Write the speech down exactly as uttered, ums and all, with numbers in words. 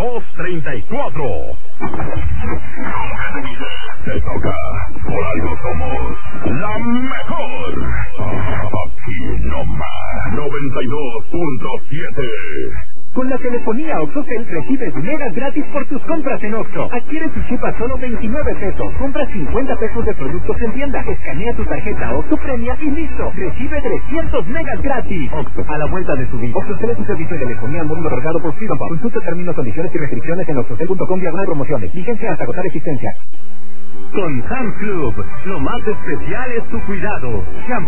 dos treinta y cuatro. Te toca, por algo somos la mejor. Aquí nomás, noventa y dos punto siete. Con la telefonía OXXOCEL recibes megas gratis por tus compras en Oxxo. Adquiere tu chip a solo veintinueve pesos. Compra cincuenta pesos de productos en tienda. Escanea tu tarjeta OXXO Premia y listo. Recibe trescientos megas gratis. Oxxo, a la vuelta de su vida. OXXOCEL es un servicio de telefonía móvil otorgado por Freedom. Consulta términos, condiciones y restricciones en oxxocel punto com diagonal promociones. Vigencia hasta agotar existencia. Con Sam's Club, lo más especial es tu cuidado. Shampoo